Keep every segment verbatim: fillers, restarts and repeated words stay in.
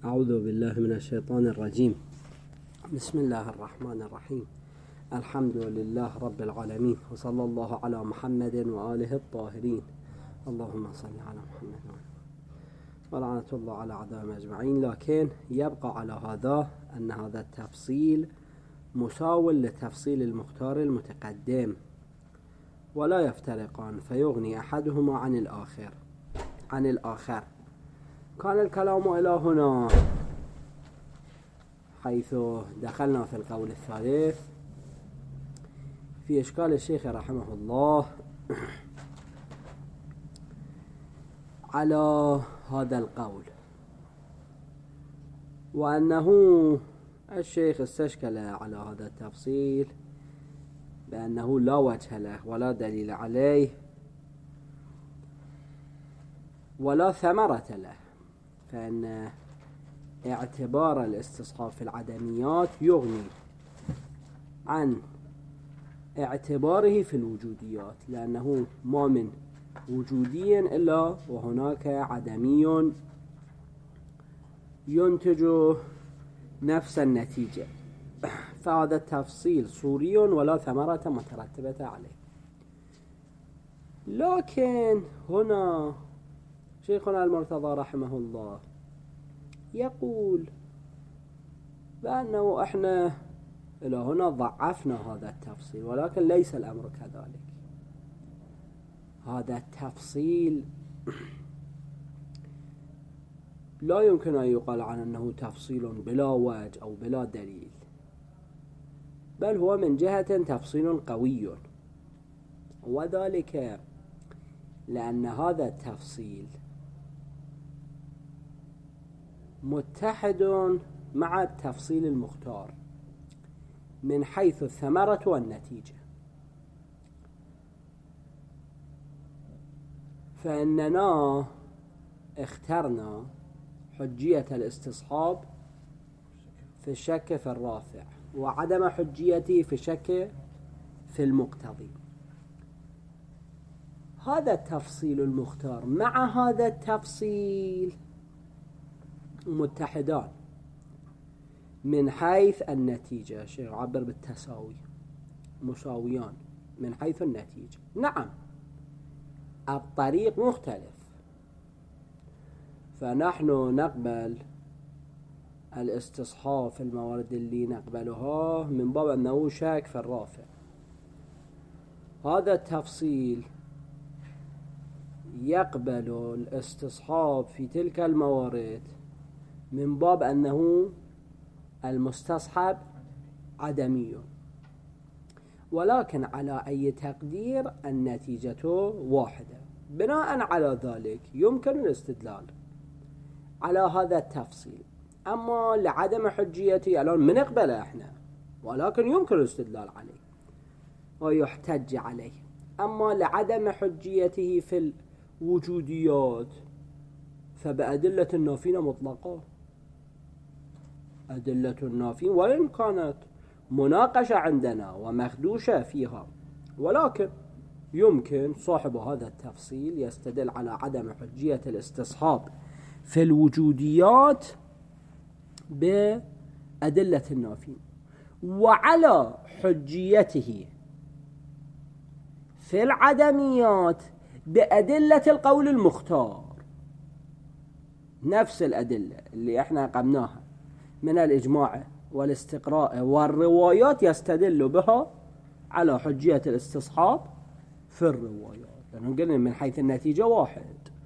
أعوذ بالله من الشيطان الرجيم. بسم الله الرحمن الرحيم. الحمد لله رب العالمين، وصلى الله على محمد وآله الطاهرين. اللهم صل على محمد ولعنة الله على أعدائهم أجمعين. لكن يبقى على هذا أن هذا التفصيل مساو لتفصيل المختار المتقدم، ولا يفترقان فيغني أحدهما عن الآخر عن الآخر كان الكلام إلى هنا، حيث دخلنا في القول الثالث في إشكال الشيخ رحمه الله على هذا القول، وأنه الشيخ استشكل على هذا التفصيل بأنه لا وجه له ولا دليل عليه ولا ثمرة له، فإن اعتبار الاستصحاب في العدميات يغني عن اعتباره في الوجوديات، لأنه ما من وجودي إلا وهناك عدمي ينتج نفس النتيجة، فهذا التفصيل صوري ولا ثمرة مترتبة عليه. لكن هنا شيخنا المرتضى رحمه الله يقول بأنه احنا إلى هنا ضعفنا هذا التفصيل، ولكن ليس الأمر كذلك. هذا التفصيل لا يمكن أن يقال عن أنه تفصيل بلا وجه أو بلا دليل، بل هو من جهة تفصيل قوي، وذلك لأن هذا التفصيل متحد مع التفصيل المختار من حيث الثمرة والنتيجة، فإننا اخترنا حجية الاستصحاب في الشك في الرافع، وعدم حجيته في الشك في المقتضي. هذا التفصيل المختار مع هذا التفصيل متحدان من حيث النتيجة. الشيخ عبر بالتساوي، مساويان من حيث النتيجة. نعم الطريق مختلف، فنحن نقبل الاستصحاب في الموارد اللي نقبلها من باب أنه شك في الرافع. هذا التفصيل يقبل الاستصحاب في تلك الموارد من باب أنه المستصحب عدمي، ولكن على أي تقدير النتيجة واحدة. بناء على ذلك يمكن الاستدلال على هذا التفصيل. أما لعدم حجيته الآن من نقبله احنا، ولكن يمكن الاستدلال عليه ويحتج عليه. أما لعدم حجيته في الوجوديات فبأدلة النافين مطلقة. أدلة النافين وإن كانت مناقشة عندنا ومخدوشة فيها، ولكن يمكن صاحب هذا التفصيل يستدل على عدم حجية الاستصحاب في الوجوديات بأدلة النافين، وعلى حجيته في العدميات بأدلة القول المختار، نفس الأدلة اللي احنا قمناها من الإجماع والاستقراء والروايات يستدل بها على حجية الاستصحاب في الروايات، لأنه قلنا من حيث النتيجة واحد.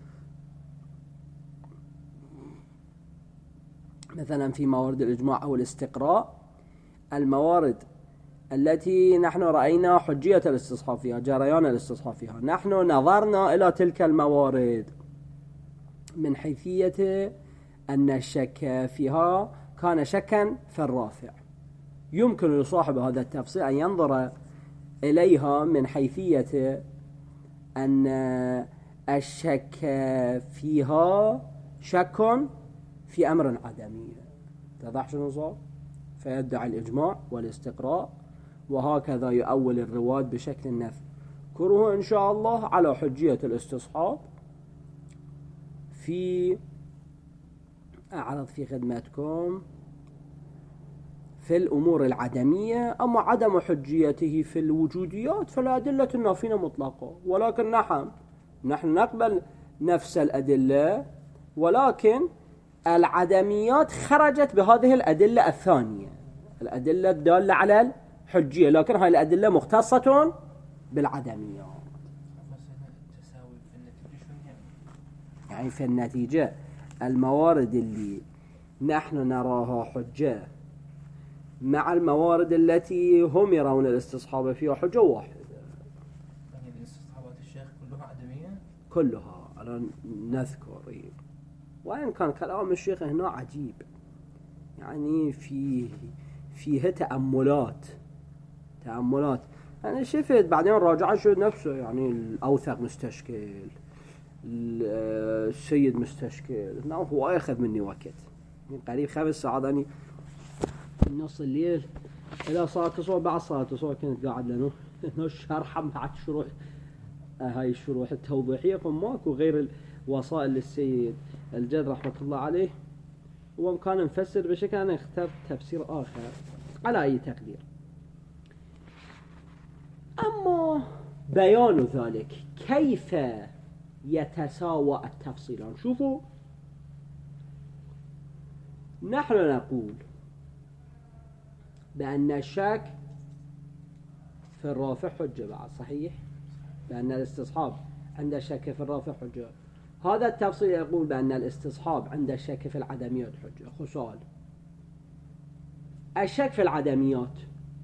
مثلا في موارد الإجماع أو الاستقراء، الموارد التي نحن رأينا حجية الاستصحاب فيها، جريان الاستصحاب فيها، نحن نظرنا إلى تلك الموارد من حيثية أن الشك فيها كان شكا في الرافع. يمكن لصاحب هذا التفصيل أن ينظر إليها من حيثية أن الشك فيها شك في أمر عدمي. تضح شنو صار؟ فيدعي الإجماع والاستقراء، وهكذا يؤول الرواد بشكل نذكره إن شاء الله على حجية الاستصحاب في أعرض في خدمتكم في الأمور العدمية. أما عدم حجيته في الوجوديات فلا أدلة النافين مطلقة، ولكن نحن نحن نقبل نفس الأدلة، ولكن العدميات خرجت بهذه الأدلة الثانية، الأدلة الدالة على الحجية، لكن هذه الأدلة مختصة بالعدميات. يعني في النتيجة الموارد اللي نحن نراها حجة مع الموارد التي هم يرون الاستصحاب فيها حجة واحدة. يعني الاستصحابات الشيخ كلها عدمية؟ كلها. الآن نذكر، وإن كان كلام الشيخ هنا عجيب، يعني فيه فيه تأملات تأملات أنا شفت بعدين راجع شو نفسه، يعني الأوثق مستشكل، السيد مستشكل، نعم هو ياخذ مني وقت، من قريب خمس ساعات أني من نص الليل إلى صلاة الصبح، بعد صلاة الصبح كنت قاعد لأنه إنه شرح بعد شروح هاي الشروح التوضيحية، فماكو غير الوسائل للسيد الجد رحمة الله عليه، هو كان مفسر بشكل أنا اخترت تفسير آخر على أي تقدير. أما بيان ذلك كيف يتساوى التفصيلان، شوفوا نحن نقول بأن الشك في الرافع حجة بعد، صحيح؟ بأن الاستصحاب عند الشك في الرافع حجة. هذا التفصيل يقول بأن الاستصحاب عند الشك في العدميات حجة. خو سؤال، الشك في العدميات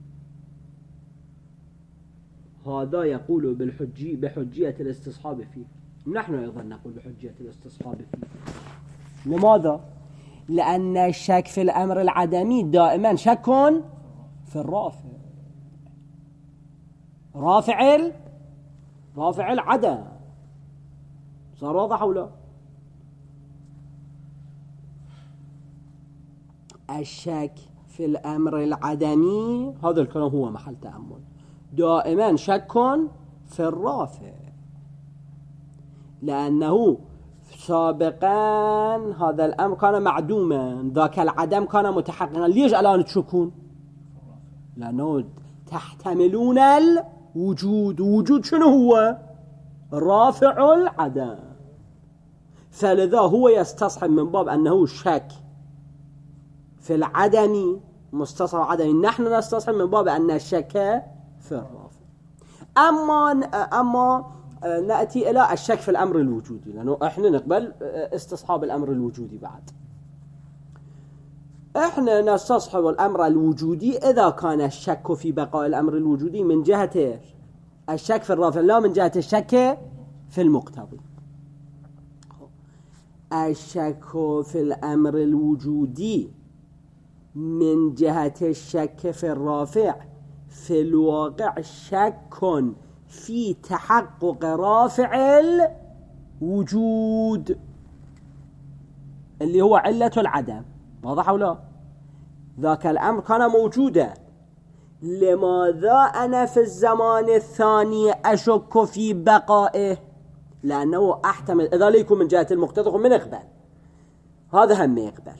هذا يقول بالحجي بحجية الاستصحاب فيه، نحن أيضا نقول بحجية الاستصحاب فيه. لماذا؟ لأن الشك في الأمر العدمي دائما شك في الرافع، رافع ال... رافع العدم. صار واضح أو لا؟ الشك في الأمر العدمي هذا الكلام هو محل تأمل، دائما شك في الرافع، لأنه سابقا هذا الأمر كان معدوما، ذاك العدم كان متحققا. ليش الآن تشكون؟ لأنه تحتملون الوجود. وجود شنو هو؟ رافع العدم، فلذا هو يستصحب من باب أنه شك في العدم مستصحب عدمي، نحن نستصحب من باب أن الشك في الرافع. أما أما نأتي إلى الشك في الأمر الوجودي، لأنه إحنا نقبل استصحاب الأمر الوجودي بعد. إحنا نستصحب الأمر الوجودي إذا كان الشك في بقاء الأمر الوجودي من جهة الشك في الرافع، لا من جهة الشك في المقتضي. الشك في الأمر الوجودي من جهة الشك في الرافع في الواقع شك في تحقق رافع الوجود اللي هو علة العدم. واضح أو لا؟ ذاك الأمر كان موجودا، لماذا أنا في الزمان الثاني أشك في بقائه؟ لأنه أحتمل إذا ليكم من جهة المقتضى من يقبل، هذا هم يقبل.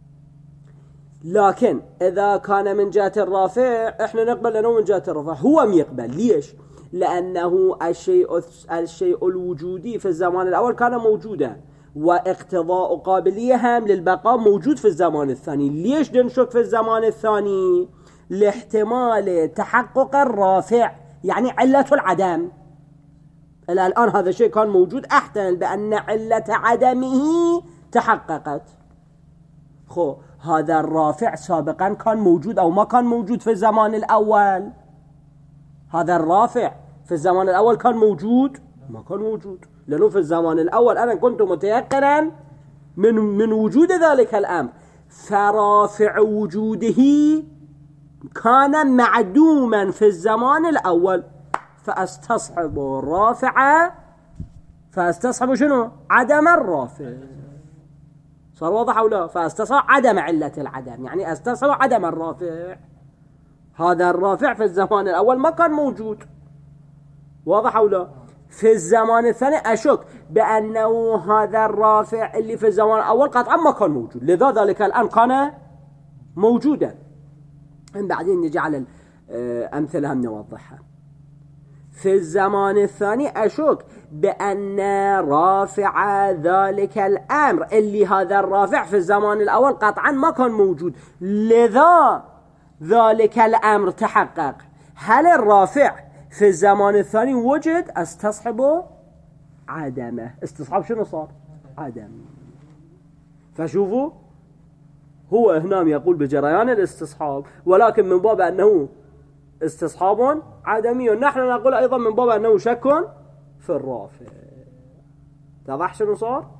لكن إذا كان من جهة الرافع إحنا نقبل لأنه من جهة الرافع هو يقبل. ليش؟ لأنه الشيء الشيء الوجودي في الزمان الأول كان موجودا، واقتضاء قابلية هم للبقاء موجود في الزمان الثاني. ليش نشك في الزمان الثاني؟ لاحتمال تحقق الرافع، يعني علة العدم. إلى الآن هذا الشيء كان موجود، أحتمل بأن علة عدمه تحققت. خو هذا الرافع سابقا كان موجود أو ما كان موجود في الزمان الأول؟ هذا الرافع في الزمان الأول كان موجود؟ ما كان موجود، لأنه في الزمان الأول أنا كنت متيقنا من من وجود ذلك الأمر، فرافع وجوده كان معدوما في الزمان الأول، فأستصحب الرافع، فأستصحب شنو؟ عدم الرافع. صار واضح أو لا؟ فأستصحب عدم علة العدم، يعني أستصحب عدم الرافع. هذا الرافع في الزمان الأول ما كان موجود. واضح أو لا؟ في الزمان الثاني أشك بأنه هذا الرافع اللي في الزمان الأول قطعا ما كان موجود، لذا ذلك الآن كان موجودا. بعدين نجي على الأمثلة هم نوضحها. في الزمان الثاني أشك بأن رافع ذلك الأمر اللي هذا الرافع في الزمان الأول قطعا ما كان موجود، لذا ذلك الأمر تحقق. هل الرافع في الزمان الثاني وجد؟ استصحبه عدمه. استصحاب شنو صار؟ عدم. فشوفوا هو هنا يقول بجريان الاستصحاب، ولكن من باب أنه استصحاب عدمي، ونحن نقول أيضا من باب أنه شك في الرافع. تضح شنو صار؟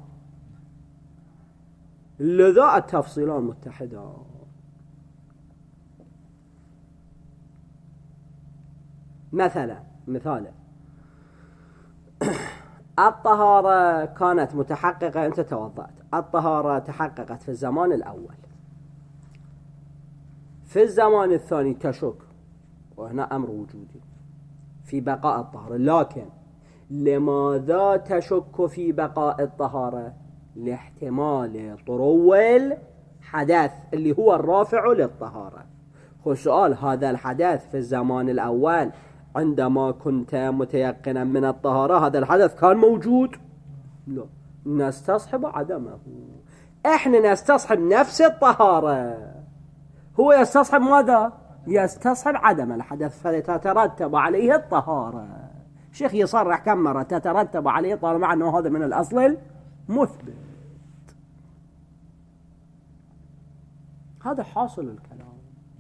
لذا التفصيلان متحدة. مثلا مثالا الطهارة كانت متحققة، أنت توضأت، الطهارة تحققت في الزمان الأول، في الزمان الثاني تشك، وهنا أمر وجودي في بقاء الطهارة. لكن لماذا تشك في بقاء الطهارة؟ لاحتمال طرو الحدث اللي هو الرافع للطهارة. خو سؤال، هذا الحدث في الزمان الأول عندما كنت متيقنا من الطهارة هذا الحدث كان موجود؟ لا، نستصحب عدمه. احنا نستصحب نفس الطهارة، هو يستصحب ماذا؟ يستصحب عدم الحدث، فتترتب عليه الطهارة. شيخ يصرح كم مرة تترتب عليه طالما مع أنه هذا من الأصل مثبت. هذا حاصل الكلام.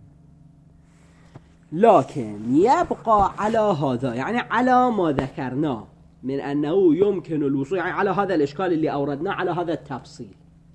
لكن يبقى على هذا، يعني على ما ذكرناه من أنه يمكن الوصول، يعني على هذا الإشكال اللي أوردناه، على هذا التفصيل،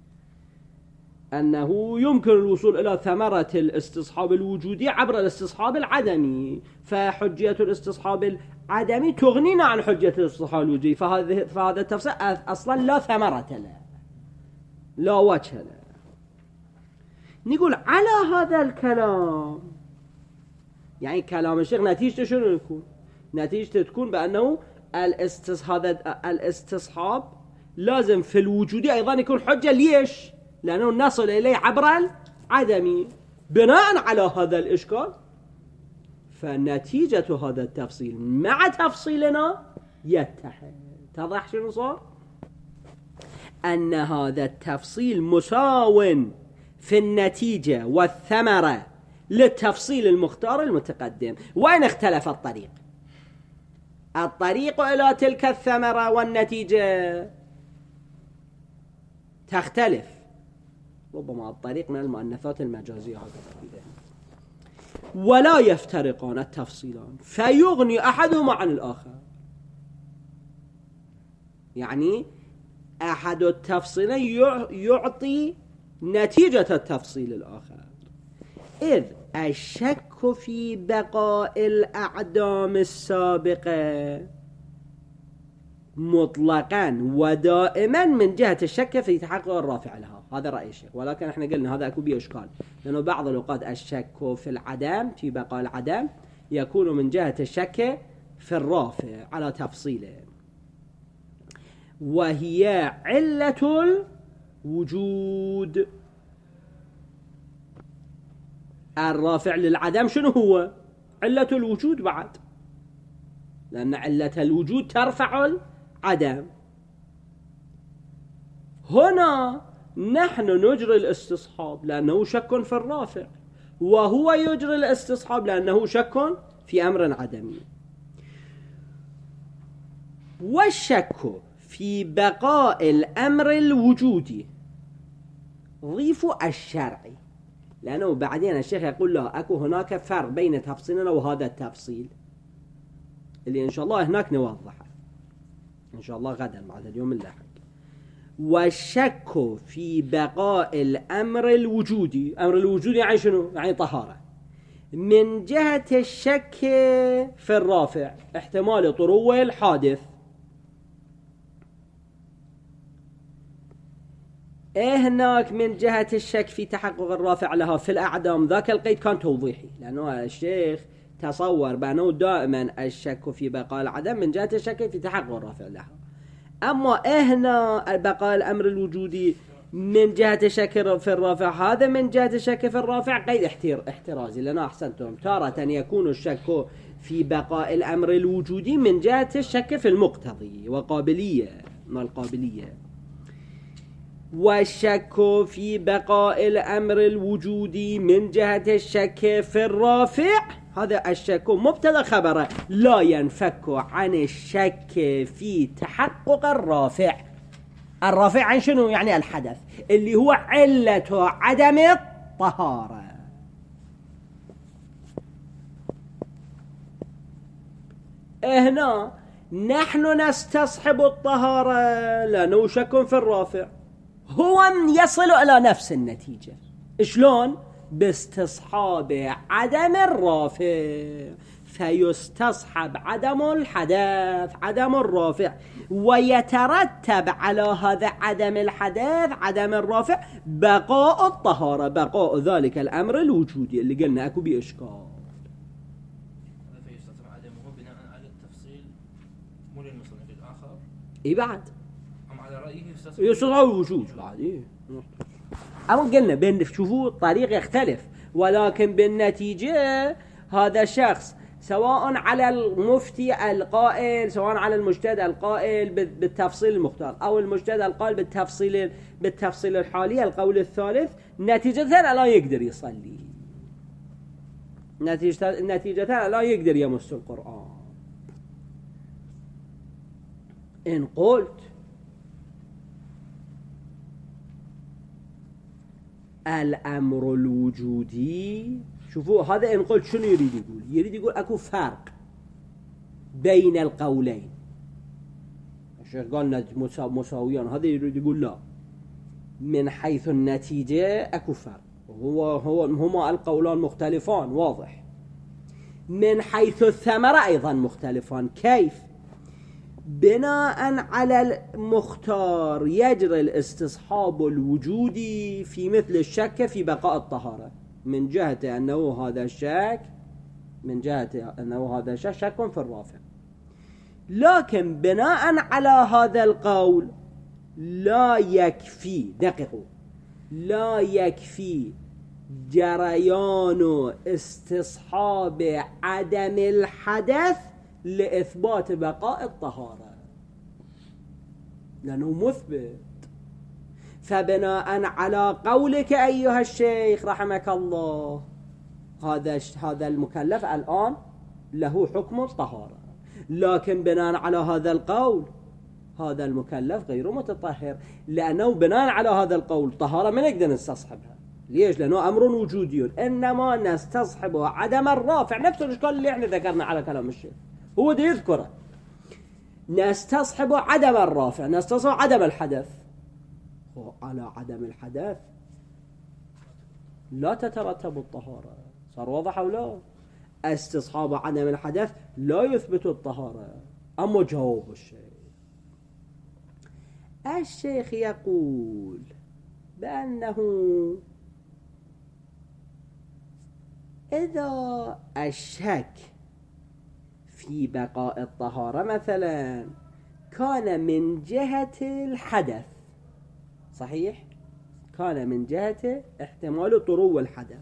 أنه يمكن الوصول إلى ثمرة الاستصحاب الوجودي عبر الاستصحاب العدمي، فحجية الاستصحاب العدمي تغنينا عن حجية الاستصحاب الوجودي، فهذا فهذا التفصيل أصلا لا ثمرة له، لا وجه له. نقول على هذا الكلام، يعني كلام الشيخ نتيجته شنو يكون؟ نتيجته تكون بأنه الاستصحاب الاستصحاب لازم في الوجودي أيضا يكون حجة. ليش؟ لأنه نصل إليه عبر العدمي. بناء على هذا الإشكال فنتيجة هذا التفصيل مع تفصيلنا يتحد. تضح شنو صار؟ أن هذا التفصيل مساو في النتيجة والثمرة للتفصيل المختار المتقدم. وين اختلف الطريق؟ الطريق إلى تلك الثمرة والنتيجة تختلف، ربما الطريق من المؤنثات المجازية هذا، ولا يفترقان التفصيلان فيغني أحدهما عن الآخر. يعني أحد التفصيلين يعطي نتيجة التفصيل الآخر، إذ الشك في بقاء الأعدام السابقة مطلقا ودائما من جهة الشك في تحقق الرافع لها. هذا رأي الشيخ، ولكن احنا قلنا هذا أكو بيه إشكال، لأنه بعض الأوقات الشك في العدم في بقاء العدم يكون من جهة الشك في الرافع على تفصيله، وهي علة الوجود. الرافع للعدم شنو هو؟ علة الوجود بعد، لأن علة الوجود ترفع العدم. هنا نحن نجري الاستصحاب لأنه شك في الرافع، وهو يجري الاستصحاب لأنه شك في أمر عدمي. والشك في بقاء الأمر الوجودي ضيف الشرعي، لأنه بعدين الشيخ يقول له أكو هناك فرق بين تفصيلنا وهذا التفصيل اللي إن شاء الله هناك نوضحه إن شاء الله غدا بعد اليوم اللاحق. والشك في بقاء الأمر الوجودي، أمر الوجودي يعني شنو؟ يعني طهارة، من جهة الشك في الرافع احتمال طرو الحادث. إيه هناك من جهة الشك في تحقق الرافع لها في الأعدام، ذاك القيد كان توضيحي، لأنه الشيخ تصور بأنه دائما الشك في بقاء العدم من جهة الشك في تحقق الرافع لها. أما هنا بقاء الأمر الوجودي من جهة الشك في الرافع، هذا من جهة الشك في الرافع قيد احترازي، لأنه أحسنتم تارة يكون الشك في بقاء الأمر الوجودي من جهة الشك في المقتضي وقابلية ما القابلية، والشك في بقاء الأمر الوجودي من جهة الشك في الرافع، هذا الشك مبتدا خبره لا ينفك عن الشك في تحقق الرافع. الرافع عن شنو؟ يعني الحدث اللي هو علة عدم الطهارة. هنا نحن نستصحب الطهارة لأنه شك في الرافع، هو يصل إلى نفس النتيجة. شلون؟ باستصحاب عدم الرافع، فيستصحب عدم الحدث عدم الرافع، ويترتب على هذا عدم الحدث عدم الرافع بقاء الطهارة، بقاء ذلك الأمر الوجودي اللي قلنا أكو بإشكال. فيستصحب عدمه بناء على التفصيل مو للمصنف الآخر. إيه بعد؟ أم على رأيه يستصحب يستصحب الوجود بعد. إيه أما قلنا بين شوفوا الطريق يختلف، ولكن بالنتيجة هذا الشخص سواء على المفتي القائل سواء على المجتهد القائل بالتفصيل المختار أو المجتهد القائل بالتفصيل بالتفصيل الحالي القول الثالث، نتيجة لا يقدر يصلي، نتيجة نتيجة لا يقدر يمس القرآن. إن قلت الأمر الوجودي، شوفوا هذا إن قلت شنو يريد يقول؟ يريد يقول أكو فرق بين القولين. الشيخ قالنا مساويان، هذا يريد يقول لا، من حيث النتيجة أكو فرق، هو هو هما القولان مختلفان واضح. من حيث الثمرة أيضا مختلفان. كيف؟ بناء على المختار يجري الاستصحاب الوجودي في مثل الشك في بقاء الطهارة، من جهة أنه هذا الشك من جهة أنه هذا الشك شك في الرافع، لكن بناء على هذا القول لا يكفي، دقيقوا، لا يكفي جريان استصحاب عدم الحدث لإثبات بقاء الطهارة، لأنه مثبت. فبناء على قولك أيها الشيخ رحمك الله، هذا هذا المكلف الآن له حكم الطهارة، لكن بناء على هذا القول هذا المكلف غير متطهر، لأنه بناء على هذا القول طهارة ما نقدر نستصحبها. ليش؟ لأنه أمر وجودي، إنما نستصحب عدم الرافع، نفس الإشكال اللي احنا ذكرنا على كلام الشيخ هو ده يذكره. نستصحب عدم الرافع، نستصحب عدم الحدث، وعلى عدم الحدث لا تترتب الطهارة. صار واضح أو لا؟ استصحاب عدم الحدث لا يثبت الطهارة. أما جواب الشيخ، الشيخ يقول بأنه إذا الشك في بقاء الطهارة مثلا كان من جهة الحدث، صحيح؟ كان من جهة احتمال طرو الحدث،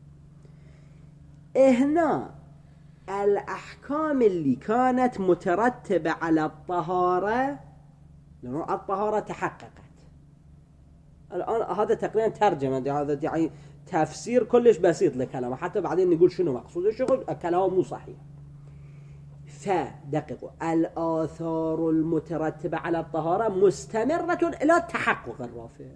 هنا الأحكام اللي كانت مترتبة على الطهارة، لأنه الطهارة تحققت. الآن هذا تقريبا ترجمة، هذا يعني تفسير كلش بسيط لكلامه، حتى بعدين نقول شنو مقصود الشغل، الكلام مو صحيح. فدققوا، الآثار المترتبة على الطهارة مستمرة إلى تحقق الرافع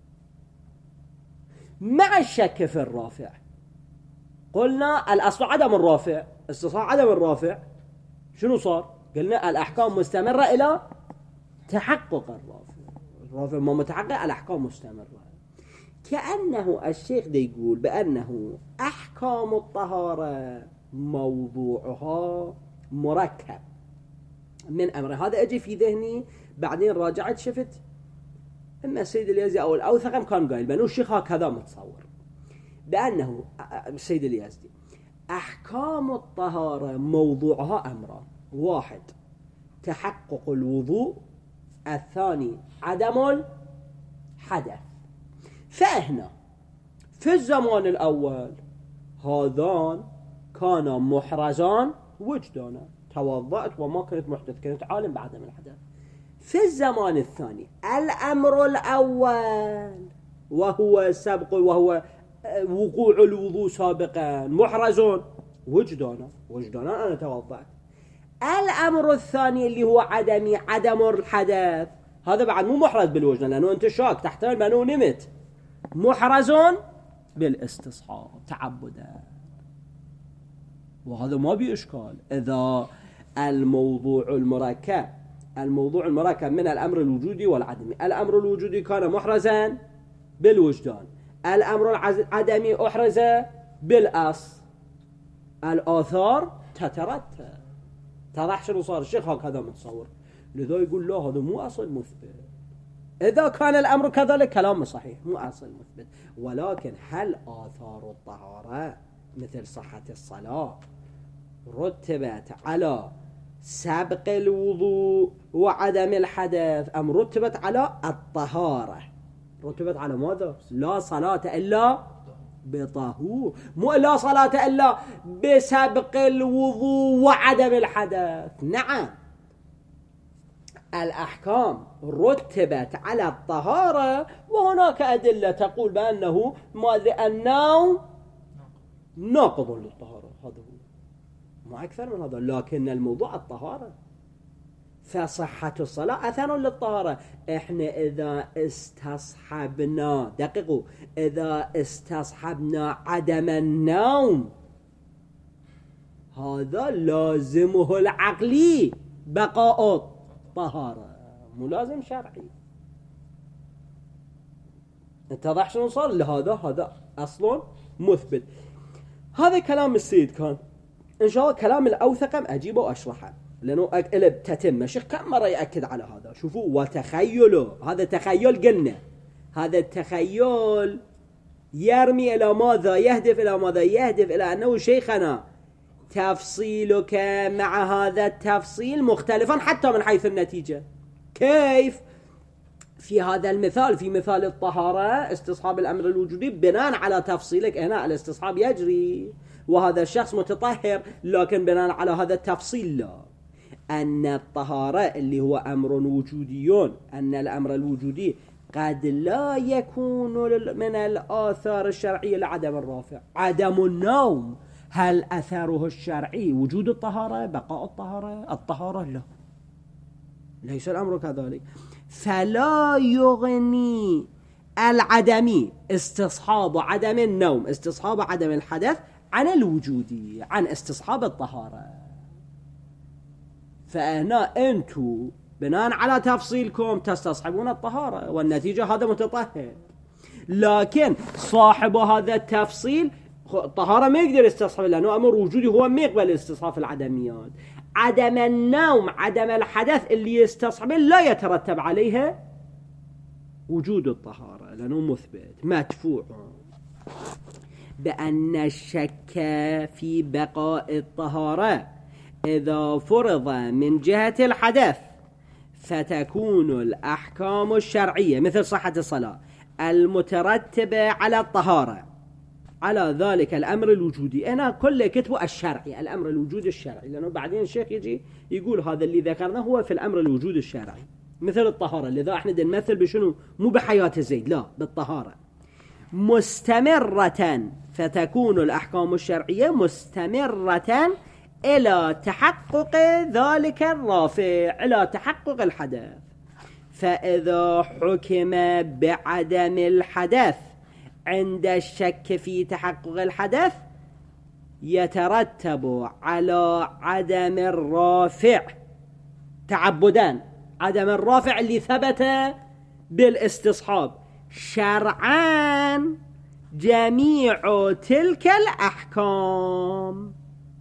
مع الشك في الرافع. قلنا الأصل عدم الرافع، استصحاب عدم الرافع، شنو صار؟ قلنا الأحكام مستمرة إلى تحقق الرافع، الرافع ما متحقق الأحكام مستمرة. كأنه الشيخ ده يقول بأنه أحكام الطهارة موضوعها مركب من أمر. هذا أجي في ذهني بعدين راجعت شفت إما السيد اليزدي أو الأوثقم كان قايل بأنه الشيخ هكذا متصور، بأنه السيد اليزدي أحكام الطهارة موضوعها أمران: واحد تحقق الوضوء، الثاني عدم الحدث. فإحنا في الزمان الأول هذان كانا محرزان وجدانا، توضأت وما كنت محدث، كنت عالم بعدم الحدث. في الزمان الثاني الأمر الأول وهو سبق وهو وقوع الوضوء سابقا، محرزون وجدانا وجدانا أنا توضأت. الأمر الثاني اللي هو عدمي عدم الحدث، هذا بعد مو محرز بالوجدان لأنه أنت شاك تحتمل بأنه نمت، محرزون بالاستصحاب تعبدا. وهذا ما بإشكال إذا الموضوع المركب الموضوع المركب من الأمر الوجودي والعدمي. الأمر الوجودي كان محرزا بالوجدان، الأمر العدمي أحرز بالأصل، الآثار تترتب. تضح شنو صار الشيخ هكذا متصور، لذا يقول لا هذا مو أصل مثبت. إذا كان الأمر كذلك كلام صحيح مو أصل مثبت. ولكن هل آثار الطهارة مثل صحة الصلاة رتبت على سبق الوضوء وعدم الحدث أم رتبت على الطهارة؟ رتبت على ماذا؟ لا صلاة إلا بطهور، مو لا صلاة إلا بسبق الوضوء وعدم الحدث. نعم الأحكام رتبت على الطهارة، وهناك أدلة تقول بأنه ماذا النوم ناقض للطهارة، هذا هو ما أكثر من هذا. لكن الموضوع الطهارة، فصحة الصلاة أثر للطهارة. إحنا إذا استصحبنا دقيقوا إذا استصحبنا عدم النوم هذا لازمه العقلي بقاء الطهارة، مو لازم شرعي. اتضح شنو صار؟ لهذا هذا أصل مثبت. هذا كلام السيد كان، إن شاء الله كلام الأوثقم أجيبه وأشرحه لأنه أقلب تتم. الشيخ كم مرة يأكد على هذا. شوفوا وتخيلوا، هذا تخيل قلنا، هذا التخيل يرمي إلى ماذا؟ يهدف إلى ماذا؟ يهدف إلى أنه شيخنا تفصيلك مع هذا التفصيل مختلفا حتى من حيث النتيجة. كيف؟ في هذا المثال، في مثال الطهارة استصحاب الأمر الوجودي بناء على تفصيلك هنا الاستصحاب يجري وهذا الشخص متطهر، لكن بناء على هذا التفصيل لا، أن الطهارة اللي هو أمر وجودي، أن الأمر الوجودي قد لا يكون من الآثار الشرعية لعدم الرافع. عدم النوم هل أثره الشرعي وجود الطهارة بقاء الطهارة؟ الطهارة لا، ليس الأمر كذلك. فلا يغني العدمي استصحاب عدم النوم استصحاب عدم الحدث عن الوجودي عن استصحاب الطهارة. فهنا أنتوا بناء على تفصيلكم تستصحبون الطهارة والنتيجة هذا متطهر، لكن صاحب هذا التفصيل الطهارة ما يقدر يستصحب لأنه أمر وجودي، هو ما يقبل استصحاب العدميات. عدم النوم عدم الحدث اللي يستصحبه لا يترتب عليها وجود الطهارة لأنه مثبت مدفوع. بأن الشك في بقاء الطهارة إذا فرض من جهة الحدث فتكون الأحكام الشرعية مثل صحة الصلاة المترتبة على الطهارة على ذلك الأمر الوجودي. أنا كل كتبه الشرعي، الأمر الوجودي الشرعي، لأنه بعدين الشيخ يجي يقول هذا اللي ذكرناه هو في الأمر الوجودي الشرعي مثل الطهارة. لذا احنا نمثل بشنو؟ مو بحياة زيد، لا، بالطهارة مستمرة، فتكون الأحكام الشرعية مستمرة إلى تحقق ذلك الرافع، إلى تحقق الحدث. فإذا حكم بعدم الحدث عند الشك في تحقق الحدث يترتب على عدم الرافع تعبدان، عدم الرافع اللي ثبت بالاستصحاب شرعان جميع تلك الأحكام،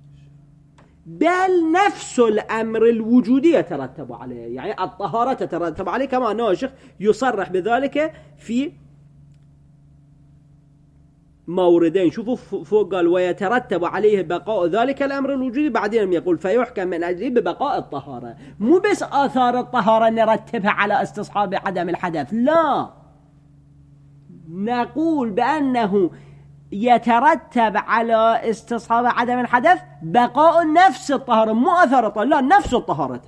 بل نفس الأمر الوجودي يترتب عليه، يعني الطهارة تترتب عليه كما أنه الشيخ يصرح بذلك في موردين. شوفوا فوق قال ويترتب عليه بقاء ذلك الأمر الوجودي، بعدين يقول فيحكم من أجله ببقاء الطهارة. مو بس آثار الطهارة نرتبها على استصحاب عدم الحدث، لا، نقول بأنه يترتب على استصحاب عدم الحدث بقاء نفس الطهارة، مو أثر الطهارة، لا، نفس الطهارة.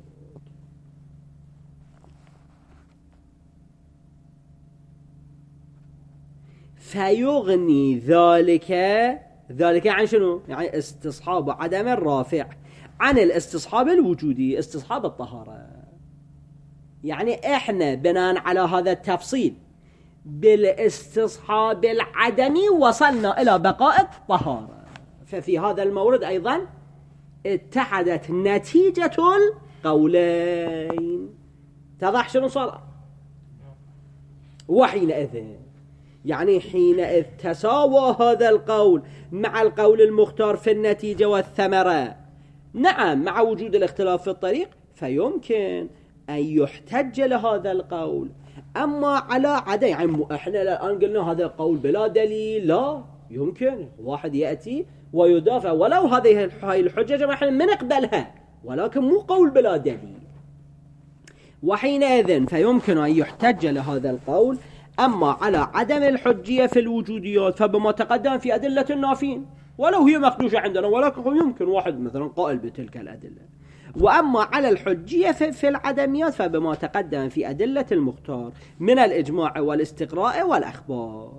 فيغني ذلك ذلك يعني شنو؟ يعني استصحاب عدم الرافع عن الاستصحاب الوجودي، استصحاب الطهارة. يعني احنا بناء على هذا التفصيل بالاستصحاب العدمي وصلنا إلى بقاء الطهارة. ففي هذا المورد أيضا اتحدت نتيجة القولين. تضح شنو صار؟ وحينئذ يعني حينئذ تساوى هذا القول مع القول المختار في النتيجة والثمرة، نعم، مع وجود الاختلاف في الطريق، فيمكن أن يحتج لهذا القول. أما على عدم، يعني احنا الآن قلنا هذا قول بلا دليل، لا، يمكن واحد يأتي ويدافع ولو هذه الحجة ما احنا نقبلها، ولكن مو قول بلا دليل. وحينئذ فيمكن أن يحتج لهذا القول. أما على عدم الحجية في الوجوديات فبما تقدم في أدلة النافين ولو هي مخدوشة عندنا، ولكن يمكن واحد مثلا قائل بتلك الأدلة. وأما على الحجية في العدميات فبما تقدم في أدلة المختار من الإجماع والاستقراء والأخبار.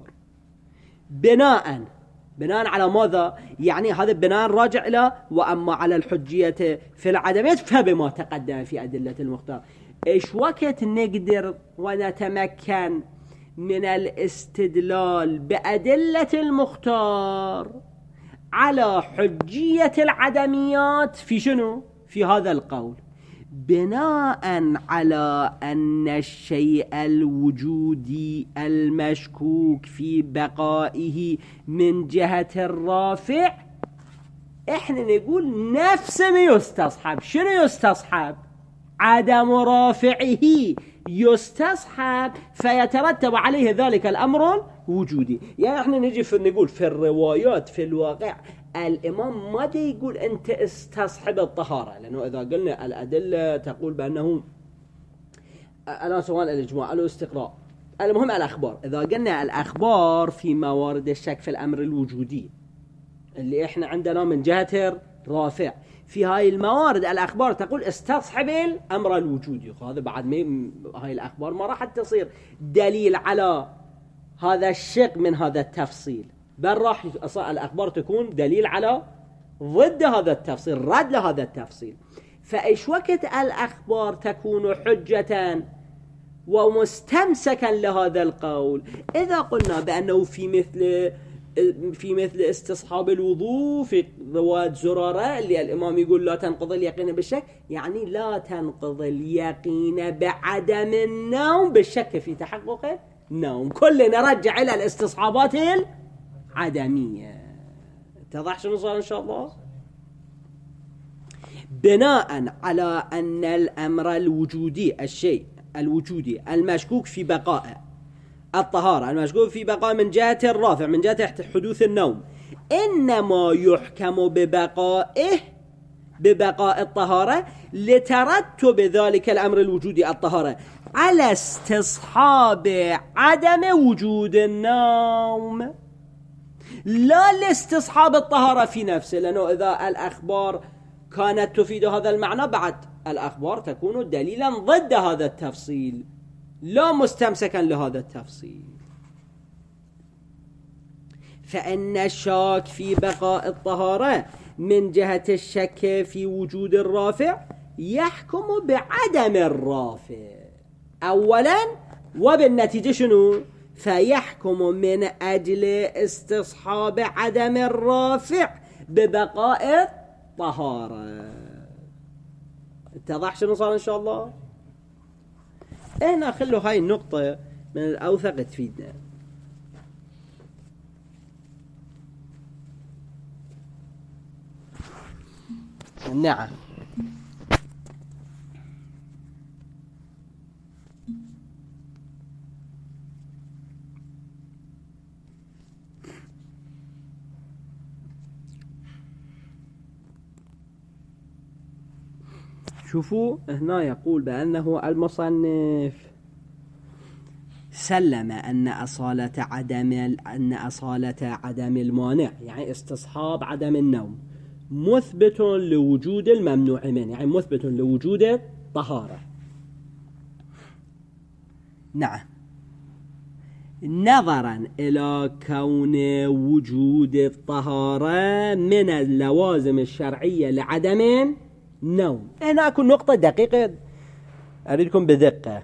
بناء بناء على ماذا؟ يعني هذا بناء راجع إلى وأما على الحجية في العدميات فبما تقدم في أدلة المختار. إيش وقت نقدر ونتمكن من الاستدلال بأدلة المختار على حجية العدميات في شنو؟ في هذا القول، بناء على أن الشيء الوجودي المشكوك في بقائه من جهة الرافع، احنا نقول نفس ما يستصحب. شنو يستصحب؟ عدم رافعه يستصحب، فيترتب عليه ذلك الأمر الوجودي. يعني احنا نجي في نقول في الروايات في الواقع الإمام ما دي يقول أنت استصحب الطهارة، لأنه إذا قلنا الأدلة تقول بأنه أنا سواء الإجماع أو الاستقراء، المهم الأخبار. إذا قلنا الأخبار في موارد الشك في الأمر الوجودي اللي إحنا عندنا من جهة الرافع، في هاي الموارد الأخبار تقول استصحب الأمر الوجودي. هذا بعد ما هاي الأخبار ما راح تصير دليل على هذا الشق من هذا التفصيل، بل راح الأخبار تكون دليل على ضد هذا التفصيل، رد لهذا التفصيل. فإيش وقت الأخبار تكون حجة ومستمسكا لهذا القول؟ إذا قلنا بأنه في مثل في مثل استصحاب الوضوء في رواية زرارة اللي الإمام يقول لا تنقضي اليقين بالشك، يعني لا تنقضي اليقين بعدم النوم بالشك في تحقق النوم. كلنا نرجع إلى الاستصحابات العدمية. اتضح شنو صار إن شاء الله؟ بناء على أن الأمر الوجودي، الشيء الوجودي المشكوك في بقاء الطهارة، المشكوك في بقاء من جهة الرافع من جهة حدوث النوم، إنما يحكم ببقائه ببقاء الطهارة لترتب ذلك الأمر الوجودي الطهارة على استصحاب عدم وجود النوم، لا لاستصحاب الطهارة في نفسه. لأنه إذا الأخبار كانت تفيد هذا المعنى بعد الأخبار تكون دليلا ضد هذا التفصيل، لا مستمسكا لهذا التفصيل. فإن الشاك في بقاء الطهارة من جهة الشك في وجود الرافع يحكم بعدم الرافع أولا، وبالنتيجة شنو؟ فيحكم من أجل استصحاب عدم الرافع ببقاء الطهارة. اتضح شنو صار إن شاء الله؟ هنا خلوا هاي النقطة من الأوثق تفيدنا. نعم، شوفوا هنا يقول بأنه المصنف سلم أن أصالة عدم أن أصالة عدم المانع يعني استصحاب عدم النوم مثبت لوجود الممنوع منه، يعني مثبت لوجود الطهارة. نعم، نظرا إلى كون وجود الطهارة من اللوازم الشرعية لعدم النوم. هنا أكون نقطة دقيقة أريدكم بدقة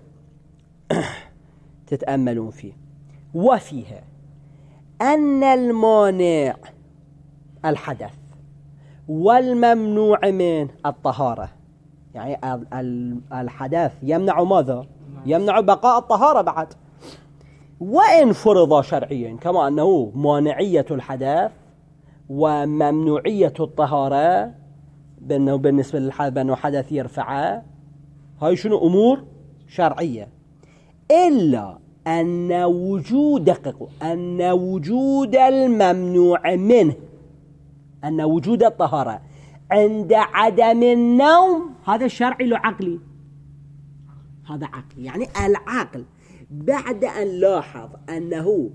تتأملون فيه، وفيها أن المانع الحدث والممنوع من الطهارة، يعني الحدث يمنع ماذا؟ يمنع بقاء الطهارة بعد، وإن فرض شرعيا كما أنه مانعية الحدث وممنوعية الطهارة بأنه بالنسبة للحدث بأنه حدث يرفعه، هاي شنو أمور شرعية، إلا أن وجود أن وجود الممنوع منه أن وجود الطهارة عند عدم النوم هذا الشرعي له عقلي، هذا عقلي. يعني العقل بعد أن لاحظ أنه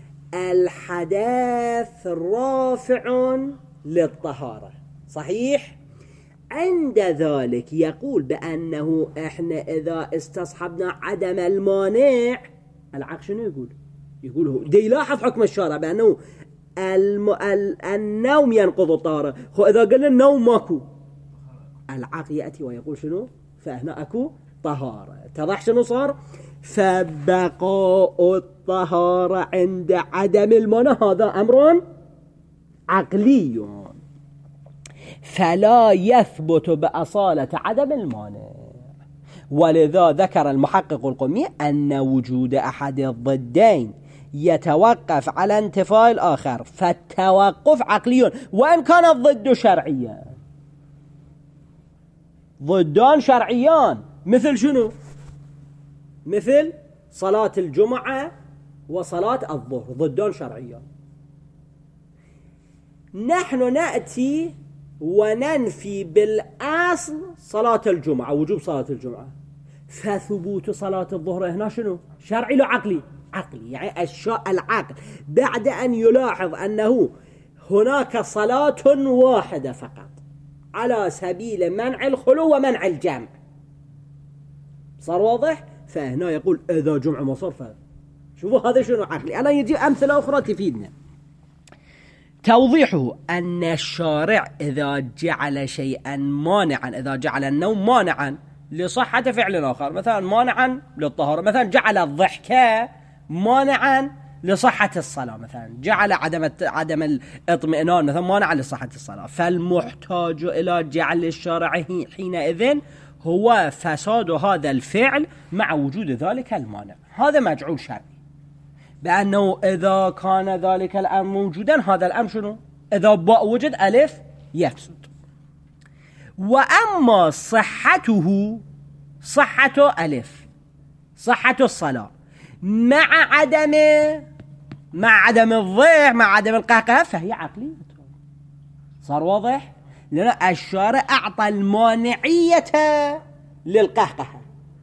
الحدث رافع للطهارة صحيح، عند ذلك يقول بأنه إحنا إذا استصحبنا عدم المانع، العقل شنو يقول؟ يقول هو دي يلاحظ حكم الشارع بأنه الم... ال... النوم ينقض الطهارة، خو إذا قلنا النوم ماكو، العقل يأتي ويقول شنو؟ فهنا أكو طهارة. اتضح شنو صار؟ فبقاء الطهارة عند عدم المانع هذا أمر عقلي، فلا يثبت بأصالة عدم المانع. ولذا ذكر المحقق القمي أن وجود أحد الضدين يتوقف على انتفاء الآخر، فالتوقف عقلي وإن كان الضد شرعيا. ضدان شرعيان مثل شنو؟ مثل صلاة الجمعة وصلاة الظهر، ضدان شرعيان. نحن نأتي وننفي بالأصل صلاة الجمعة، وجوب صلاة الجمعة، فثبوت صلاة الظهر هنا شنو؟ شرعي له عقلي؟ عقلي. يعني الشاء العقل بعد أن يلاحظ أنه هناك صلاة واحدة فقط على سبيل منع الخلو ومنع الجمع، صار واضح؟ فهنا يقول إذا جمع مصرفة. شوفوا هذا شنو عقلي. أنا يجي أمثلة أخرى تفيدنا. توضيحه أن الشارع إذا جعل شيئا مانعا، إذا جعل النوم مانعا لصحة فعل آخر، مثلا مانعا للطهارة، مثلا جعل الضحكة مانعا لصحة الصلاة، مثلا جعل عدم عدم الاطمئنان مثلا مانعا لصحة الصلاة، فالمحتاج إلى جعل الشارع حينئذ هو فساد هذا الفعل مع وجود ذلك المانع. هذا مجعول شرعي، بأنه إذا كان ذلك الأمر موجودا هذا الأمر شنو؟ إذا باء وجد ألف يفسد. وأما صحته، صحته ألف، صحة الصلاة مع عدم مع عدم الضيع مع عدم القهقه فهي عقلية. صار واضح؟ لأن الشارع أعطى المانعية للقهقه،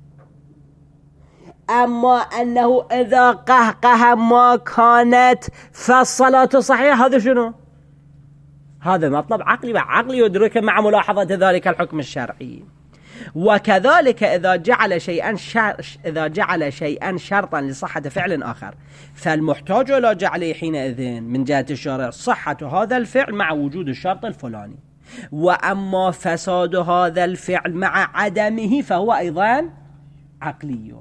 أما أنه إذا قهقه ما كانت فالصلاة صحيحة، هذا شنو؟ هذا مطلب عقلي، عقلي يدرك مع ملاحظة ذلك الحكم الشرعي. وكذلك إذا جعل شيئا شر... إذا جعل شيئا شرطا لصحة فعل آخر، فالمحتاج إلى جعله حينئذ من جهة الشارع صحة هذا الفعل مع وجود الشرط الفلاني. وأما فساد هذا الفعل مع عدمه فهو أيضا عقلي.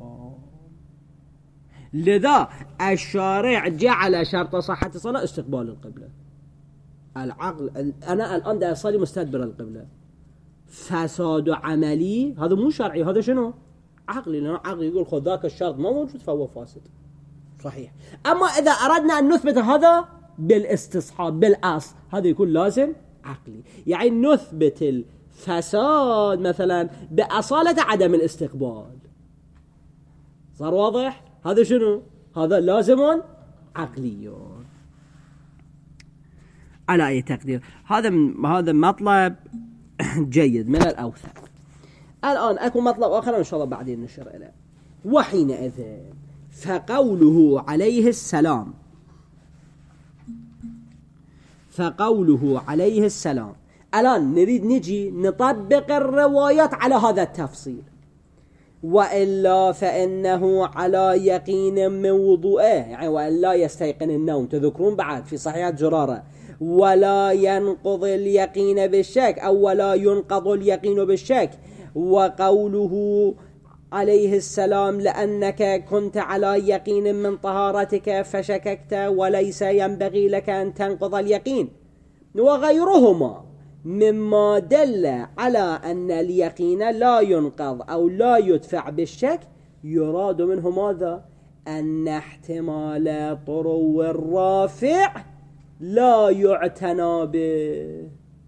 لذا الشارع جعل شرط صحة الصلاة استقبال القبلة. العقل أنا الآن دا أصلي مستدبر القبلة، فساد عملي هذا مو شرعي، هذا شنو؟ عقلي. لأن عقلي يقول خذ ذاك الشرط ما موجود فهو فاسد صحيح. أما إذا أردنا أن نثبت هذا بالاستصحاب بالأصل هذا يكون لازم عقلي، يعني نثبت الفساد مثلا بأصالة عدم الاستقبال. صار واضح؟ هذا شنو؟ هذا لازم عقلي على أي تقدير. هذا هذا مطلب جيد من الأوثق. الآن أكو مطلب آخر إن شاء الله بعدين نشر إليه. وحينئذ فقوله عليه السلام فقوله عليه السلام الآن نريد نجي نطبق الروايات على هذا التفصيل. وإلا فإنه على يقين من وضوءه، يعني وإلا يستيقن النوم. تذكرون بعد في صحيح جرارة ولا ينقض اليقين بالشك أو ولا ينقض اليقين بالشك. وقوله عليه السلام لأنك كنت على يقين من طهارتك فشككت وليس ينبغي لك أن تنقض اليقين، وغيرهما مما دل على أن اليقين لا ينقض أو لا يدفع بالشك. يراد منه ماذا؟ أن احتمال طرو الرافع لا يعتنى به.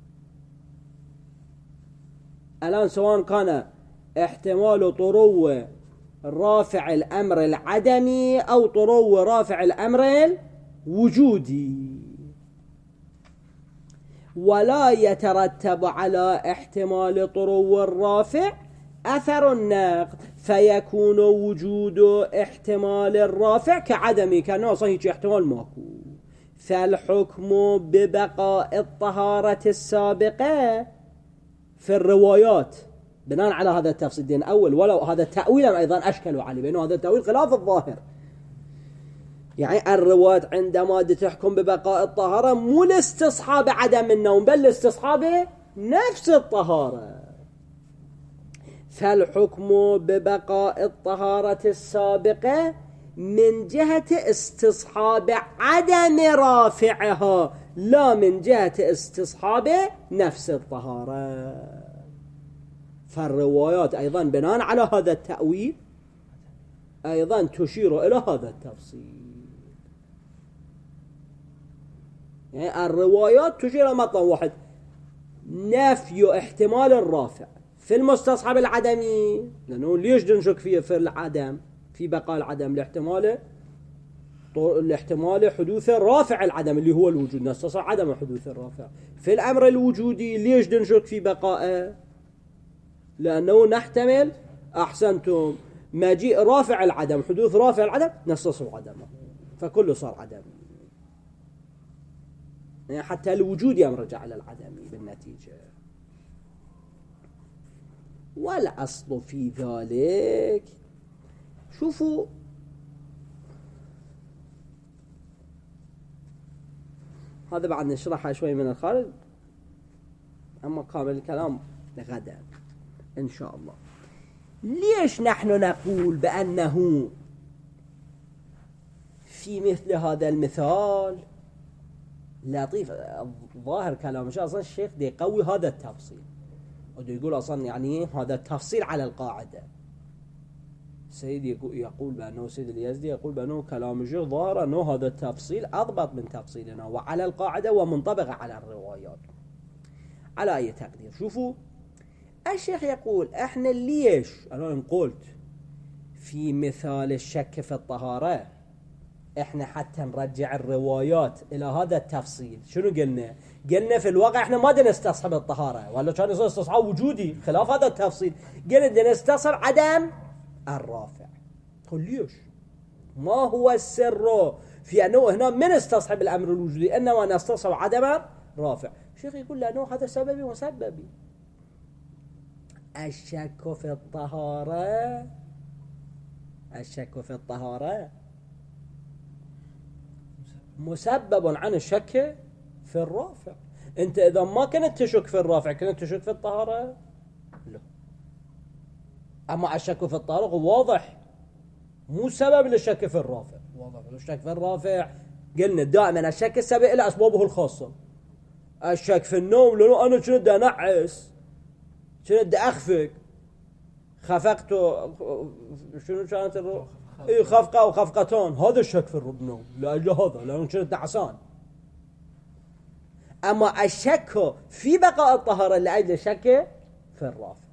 الآن سواء كان احتمال طرو رافع الأمر العدمي أو طرو رافع الأمر الوجودي، ولا يترتب على احتمال طرو الرافع أثر النقض، فيكون وجود احتمال الرافع كعدمي، كأنه صحيح احتمال ماكو. فالحكم ببقاء الطهارة السابقة في الروايات بناء على هذا التفصيل دين أول، ولو هذا التأويل أيضا أشكلوا عليه، بأنه هذا التأويل خلاف الظاهر. يعني الروايات عندما تحكم ببقاء الطهارة مو لاستصحاب عدم النوم، بل لاستصحاب نفس الطهارة. فالحكم ببقاء الطهارة السابقة من جهة استصحاب عدم رافعها، لا من جهة استصحاب نفس الطهارة. فالروايات أيضا بناء على هذا التأويل أيضا تشير إلى هذا التفصيل. يعني الروايات تشير إلى مطلب واحد، نفي احتمال الرافع في المستصحب العدمي، لأنه ليش نشك فيه في العدم، في بقاء العدم لاحتمال الاحتمال حدوث الرافع العدم اللي هو الوجود، نستصحب عدم حدوث الرافع. في الأمر الوجودي ليش نشك في بقائه؟ لأنه نحتمل أحسنتم مجيء رافع العدم، حدوث رافع العدم نستصحب عدمه، فكله صار عدم. يعني حتى الوجود يرجع على العدم بالنتيجة. والأصل في ذلك، شوفوا هذا بعد نشرحها شوي من الخارج، أما كامل الكلام لغدا إن شاء الله. ليش نحن نقول بأنه في مثل هذا المثال لطيف؟ ظاهر كلام أصلا الشيخ دي يقوي هذا التفصيل، ودي يقول أصلا يعني هذا التفصيل على القاعدة. سيدي يقول بأنه سيد اليزدي يقول بأنه كلام الشيخ ظاهر أنه هذا التفصيل أضبط من تفصيلنا وعلى القاعدة ومنطبق على الروايات. على أي تقدير، شوفوا الشيخ يقول احنا ليش أنا قلت في مثال الشك في الطهارة احنا حتى نرجع الروايات الى هذا التفصيل. شنو قلنا؟ قلنا في الواقع احنا ما بدنا نستصحب الطهارة، ولا كان يصير استصحاب وجودي خلاف هذا التفصيل. قلنا بدنا نستصحب عدم الرافع. قل ليش؟ ما هو السر في انه هنا من استصحب الامر الوجودي، انما نستصحب عدم الرافع. الشيخ يقول لانه هذا سببي وسببي. الشك في الطهارة الشك في الطهارة مسبب عن الشك في الرافع. انت اذا ما كنت تشك في الرافع كنت تشك في الطهارة؟ لا. اما الشك في الطهارة واضح مو سبب للشك في الرافع. واضح الشك في الرافع قلنا دائما الشك السبب الى اسبابه الخاصة. الشك في النوم لانه انا كنت انعس، كنت اخفق، خفقت، شنو كانت الروح؟ اي خفقه وخفقتان، هذا الشك في النوم لاجل هذا لانه كنت نعسان. اما الشك في بقاء الطهارة لاجل الشك في الرافع.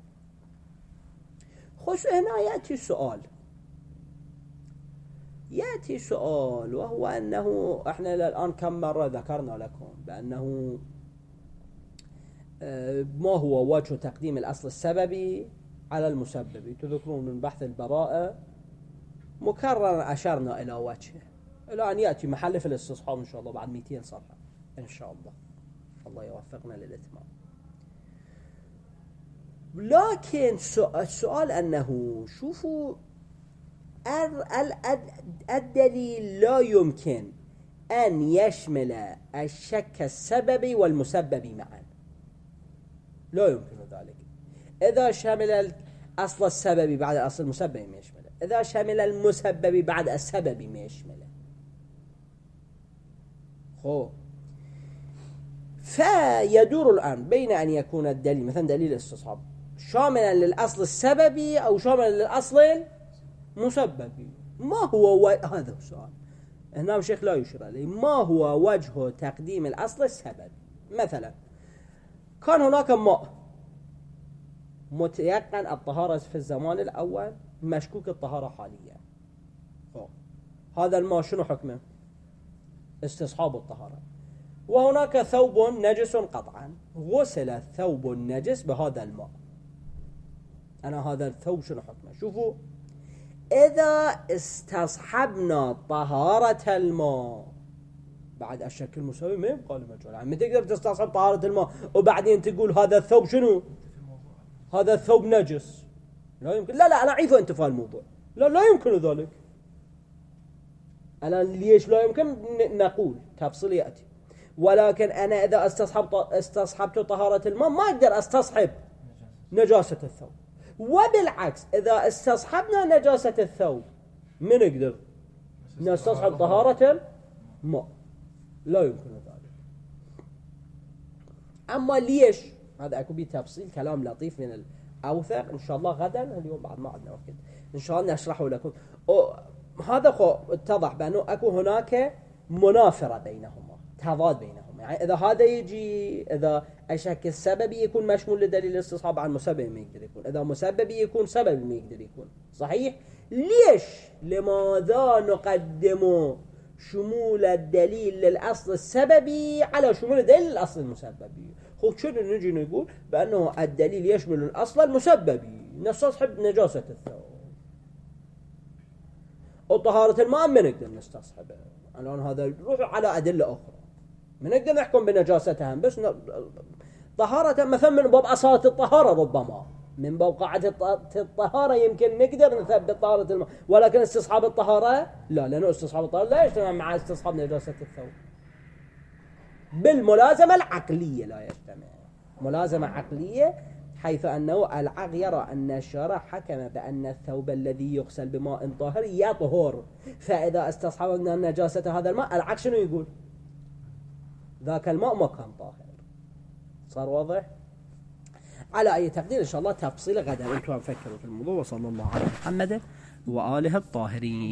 خش هنا ياتي سؤال ياتي سؤال وهو انه احنا الان كم مره ذكرنا لكم بانه ما هو وجه تقديم الأصل السببي على المسبب. تذكرون من بحث البراءة مكررا أشرنا إلى وجهه إلى أن يأتي محل في الاستصحاب إن شاء الله بعد مئتين صفحة إن شاء الله. الله يوفقنا للإتمام. لكن السؤال أنه شوفوا الدليل لا يمكن أن يشمل الشك السببي والمسبب معا، لا يمكن ذلك. إذا شمل الأصل السببي بعد الأصل المسببي ما يشمله، إذا شمل المسبب بعد السببي ما يشمله. خو فيدور الآن بين أن يكون الدليل مثلا دليل الاستصحاب شاملا للأصل السببي أو شاملا للأصل المسببي. ما هو و... هذا السؤال هنا الشيخ لا يشير عليه. ما هو وجه تقديم الأصل السببي؟ مثلا كان هناك ماء متيقن الطهارة في الزمان الأول، مشكوك الطهارة حاليا. هذا الماء شنو حكمه؟ استصحاب الطهارة. وهناك ثوب نجس قطعا، غسل الثوب النجس بهذا الماء. أنا هذا الثوب شنو حكمه؟ شوفوا، إذا استصحبنا طهارة الماء بعد الشك المساوي ما يبقى المجهول. يعني ما تقدر تستصحب طهارة الماء وبعدين تقول هذا الثوب شنو؟ هذا الثوب نجس. لا يمكن. لا لا أنا أعيف انتفاء الموضوع. لا لا يمكن ذلك. أنا ليش لا يمكن؟ نقول تفصيل يأتي. ولكن أنا إذا استصحبت استصحبت طهارة الماء ما أقدر استصحب نجاسة الثوب. وبالعكس إذا استصحبنا نجاسة الثوب من نقدر نستصحب طهارة الماء. لا يمكن ذلك. أما ليش؟ هذا أكو بيه تفصيل كلام لطيف من الأوثق إن شاء الله غدا. اليوم بعد ما عندنا وقت إن شاء الله نشرحه لكم. هذا خو اتضح بأنه أكو هناك منافرة بينهما، تضاد بينهما. يعني إذا هذا يجي إذا الشك السببي يكون مشمول لدليل الاستصحاب عن مسبب ما يقدر يكون، إذا مسببي يكون سبب ما يقدر يكون. صحيح؟ ليش؟ لماذا نقدم شمول الدليل للأصل السببي على شمول الدليل للأصل المسببي؟ خب شنو نجي نقول بأنه الدليل يشمل الأصل المسببي، نستصحب نجاسة الثوب. وطهارة الماء ما نقدر نستصحبه. الآن هذا نروح على أدلة أخرى ما نقدر نحكم بنجاستها، بس ن... طهارة مثلا من باب أصالة الطهارة، ربما من باب قاعدة الطهارة يمكن نقدر نثبت طهارة الماء، ولكن استصحاب الطهارة لا، لأنه استصحاب الطهارة لا يجتمع مع استصحاب نجاسة الثوب. بالملازمة العقلية لا يجتمع، ملازمة عقلية، حيث أنه العقل يرى أن الشارع حكم بأن الثوب الذي يغسل بماء طاهر يطهر، فإذا استصحبنا نجاسة هذا الماء العقل شنو يقول؟ ذاك الماء ما كان طاهر. صار واضح؟ على أي تقدير إن شاء الله تفصيل غدا أنتم فكروا في الموضوع. وصلى الله على محمد وآله الطاهرين.